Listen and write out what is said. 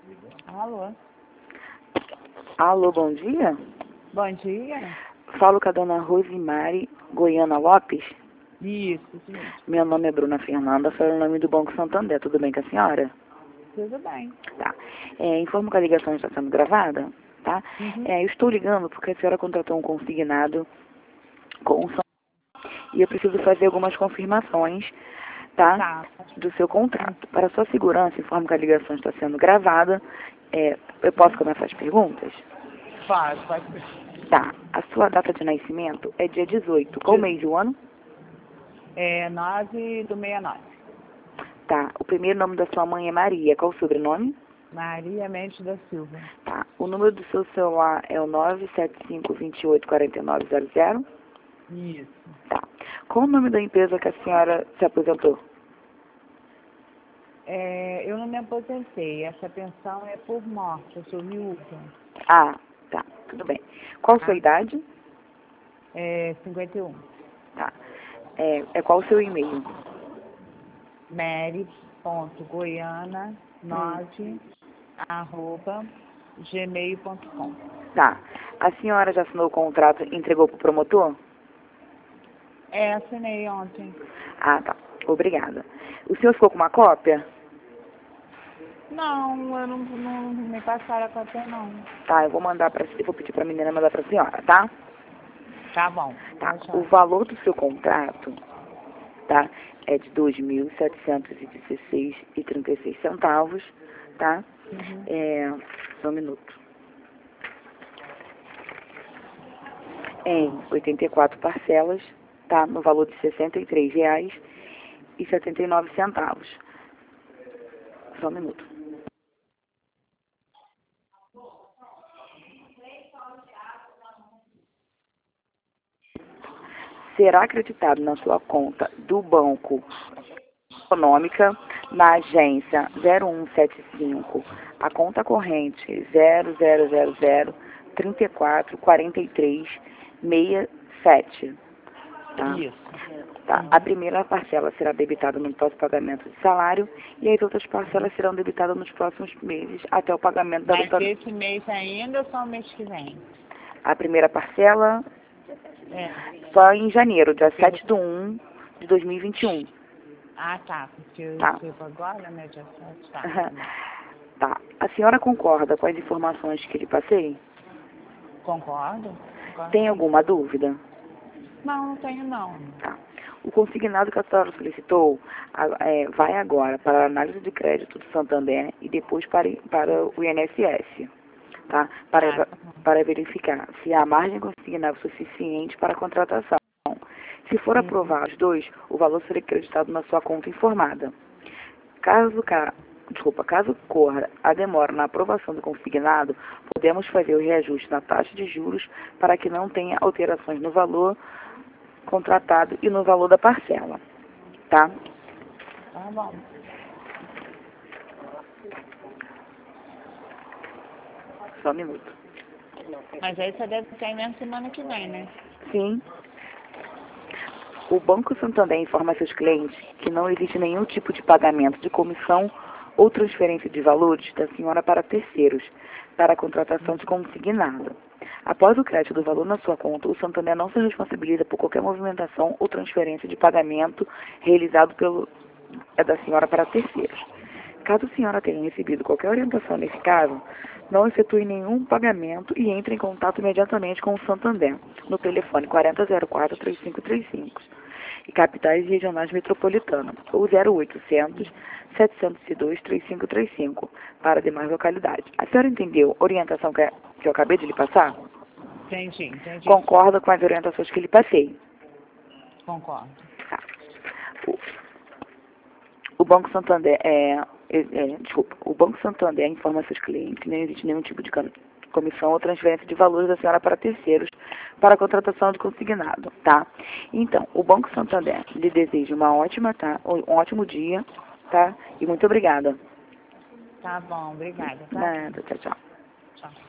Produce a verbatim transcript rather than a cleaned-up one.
Alô? Alô, bom dia? Bom dia. Falo com a dona Rosimari Goiana Lopes. Isso, isso mesmo. Meu nome é Bruna Fernanda, sou o nome do Banco Santander. Tudo bem com a senhora? Tudo bem. Tá. É, informo que a ligação está sendo gravada, tá? Uhum. É, eu estou ligando porque a senhora contratou um consignado com o Santander e eu preciso fazer algumas confirmações, tá? Tá. Do seu contrato. Para sua segurança, informo que a ligação está sendo gravada. É, eu posso começar as perguntas? Pode, pode ser. Tá. A sua data de nascimento é dia dezoito. Qual De- mês do ano? É nove do sessenta e nove. Tá. O primeiro nome da sua mãe é Maria. Qual o sobrenome? Maria Mendes da Silva. Tá. O número do seu celular é o nove sete cinco, dois oito, quatro nove zero zero? Isso. Tá. Qual o nome da empresa que a senhora se aposentou? É, eu não me aposentei. Essa pensão é por morte. Eu sou viúva. Ah, tá. Tudo bem. Qual a sua Tá? idade? É cinquenta e um. Tá. É, é qual o seu e-mail? Mary.goiana nove arroba gmail ponto com. Tá. A senhora já assinou o contrato e entregou para o promotor? É, assinei ontem. Ah, tá. Obrigada. O senhor ficou com uma cópia? Não, eu não, não me passaram a cópia, não. Tá, eu vou mandar para eu vou pedir para a menina mandar para a senhora, tá? Tá bom. Tá. Tá, O tchau. valor do seu contrato, tá? É de dois mil setecentos e dezesseis reais e trinta e seis centavos, tá? Uhum. É, só um minuto. Em oitenta e quatro parcelas, tá? No valor de sessenta e três reais e setenta e nove centavos. Só um minuto. Será acreditado na sua conta do Banco Econômica, na agência zero um sete cinco, a conta corrente zero zero zero zero, trinta e quatro, quarenta e três, sessenta e sete. Tá? Isso. Tá. A primeira parcela será debitada no próximo pagamento de salário e as outras parcelas serão debitadas nos próximos meses até o pagamento da Mas luta. esse mês ainda ou só o mês que vem? A primeira parcela É. só em janeiro, dia sete de um de dois mil e vinte e um. Ah, tá. Porque eu Tá. escrevo agora, né, dia sete, tá. Tá. A senhora concorda com as informações que lhe passei? Concordo? Concordo Tem sim. alguma dúvida? Não, não tenho não. Tá. O consignado que a senhora solicitou a- é, vai agora para a análise de crédito do Santander e depois para, para o I N S S, tá? Para, Ah, tá bom. para verificar se há margem consignável suficiente para a contratação. Se for Uhum. aprovado os dois, o valor será acreditado na sua conta informada. Caso, ca... Desculpa, caso ocorra a demora na aprovação do consignado, podemos fazer o reajuste na taxa de juros para que não tenha alterações no valor contratado e no valor da parcela, tá? Tá bom. Só um minuto. Mas aí você deve cair mesmo semana que vem, né? Sim. O Banco Santander informa seus clientes que não existe nenhum tipo de pagamento de comissão ou transferência de valores da senhora para terceiros, para a contratação de consignado. Após o crédito do valor na sua conta, o Santander não se responsabiliza por qualquer movimentação ou transferência de pagamento realizado pelo é da senhora para terceiros. Caso a senhora tenha recebido qualquer orientação nesse caso, não efetue nenhum pagamento e entre em contato imediatamente com o Santander, no telefone quatro zero quatro, três cinco três cinco, e capitais e regionais metropolitanas, ou zero oitocentos, setecentos e dois, três cinco três cinco, para demais localidades. A senhora entendeu a orientação que que eu acabei de lhe passar? Entendi, entendi. Concorda com as orientações que lhe passei? Concordo. Tá. O, o Banco Santander é, é, é, desculpa, o Banco Santander informa seus clientes que não existe nenhum tipo de cam- comissão ou transferência de valores da senhora para terceiros para a contratação de consignado, tá? Então, o Banco Santander lhe deseja uma ótima, tá? Um ótimo dia, tá? E muito obrigada. Tá bom, obrigada, tá? Nada, tchau, tchau. Tchau.